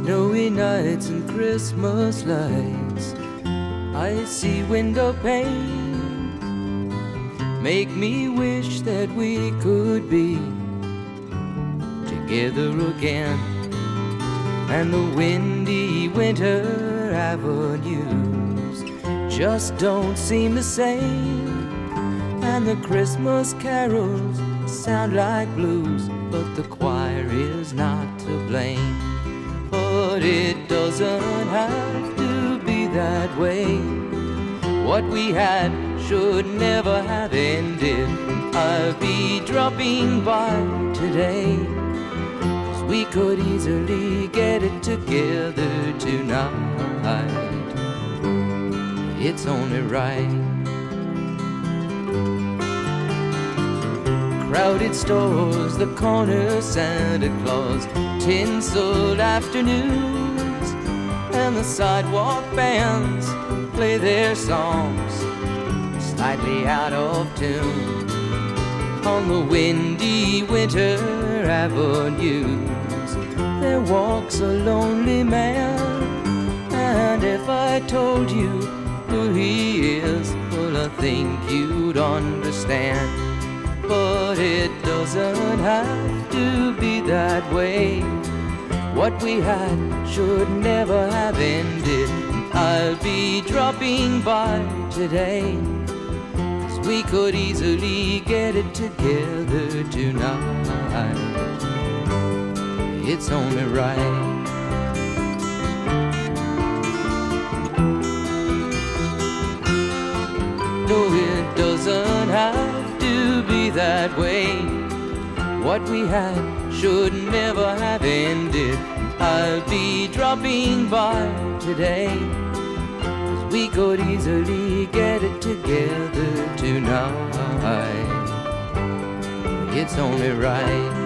Snowy nights and Christmas lights, icy window pane make me wish that we could be together again. And the windy winter avenues just don't seem the same, and the Christmas carols sound like blues, but the choir is not to blame. But it doesn't have to be that way. What we had should never have ended. I'll be dropping by today, 'cause we could easily get it together tonight. It's only right. Crowded stores, the corner Santa Claus, tinseled afternoons, and the sidewalk bands play their songs slightly out of tune. On the windy winter avenues there walks a lonely man, and if I told you who he is, well, I think you'd understand. But it doesn't have to be that way. What we had should never have ended. I'll be dropping by today, 'cause we could easily get it together tonight. It's only right. No, it doesn't have to be that way. What we had should never have ended. I'll be dropping by today, 'cause we could easily get it together tonight. It's only right.